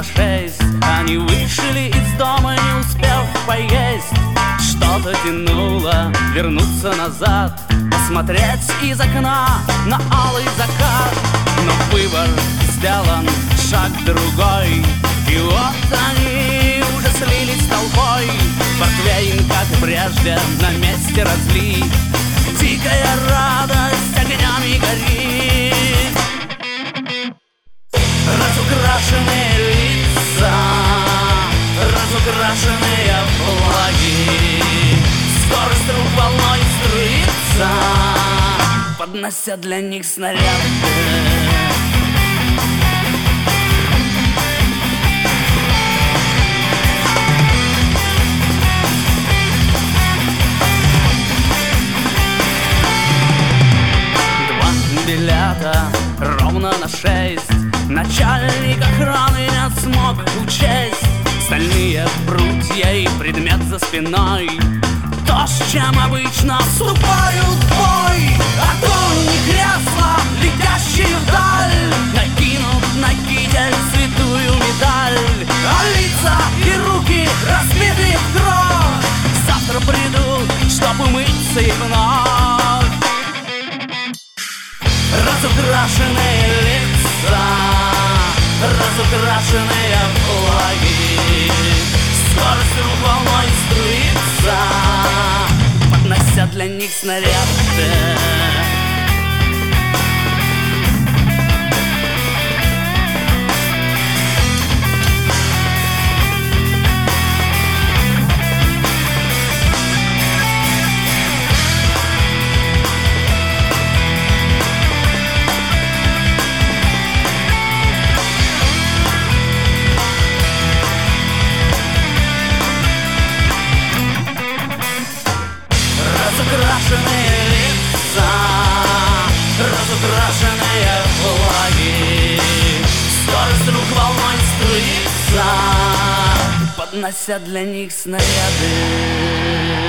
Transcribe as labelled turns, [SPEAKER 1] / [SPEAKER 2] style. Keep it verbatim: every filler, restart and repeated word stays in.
[SPEAKER 1] шесть. Они вышли из дома, не успев поесть. Что-то тянуло вернуться назад, посмотреть из окна на алый закат. Но выбор сделан, шаг другой, и вот они уже слились с толпой. Портвейн, как и прежде, на месте разлит. Дикая радость огнями горит. Разукрашенные лица, разукрашенные флаги, скорость рук волной струится, поднося для них снаряды. Билета ровно на шесть. Начальник охраны не смог учесть. Стальные прутья и предмет за спиной, то, с чем обычно вступают в бой. Огонь и кресла, летящие вдаль, накинут на китель святую медаль. А лица и руки разбиты в кровь, завтра придут, чтоб умыться и вновь. Разукрашенные лица, разукрашенные флаги, скорость рук волной струится, поднося для них снаряды. Разукрашенные лица, разукрашенные флаги, скорость рук волной струится, поднося для них снаряды.